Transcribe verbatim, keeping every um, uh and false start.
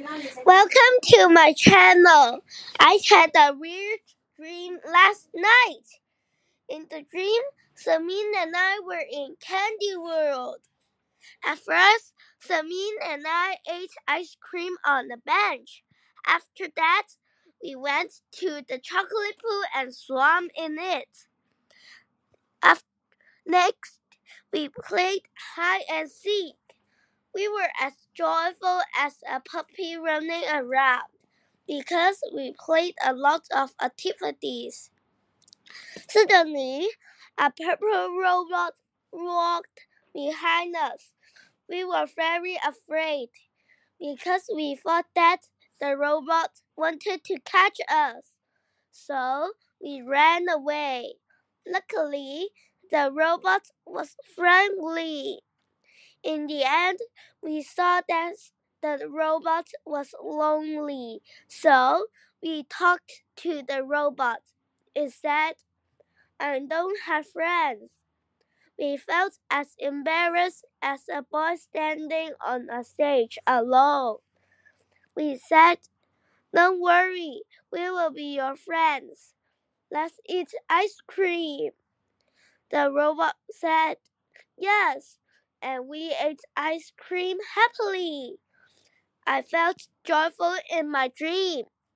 Welcome to my channel. I had a weird dream last night. In the dream, Samin and I were in Candy World. At first, Samin and I ate ice cream on the bench. After that, we went to the chocolate pool and swam in it. After, next, we played hide and seek. We were as joyful as a puppy running around because we played a lot of activities. Suddenly, a purple robot walked behind us. We were very afraid because we thought that the robot wanted to catch us. So we ran away. Luckily, the robot was friendly. In the end, we saw that the robot was lonely, so we talked to the robot. It said, I don't have friends. We felt as embarrassed as a boy standing on a stage alone. We said, don't worry, we will be your friends. Let's eat ice cream. The robot said, yes, and we ate ice cream happily. I felt joyful in my dream.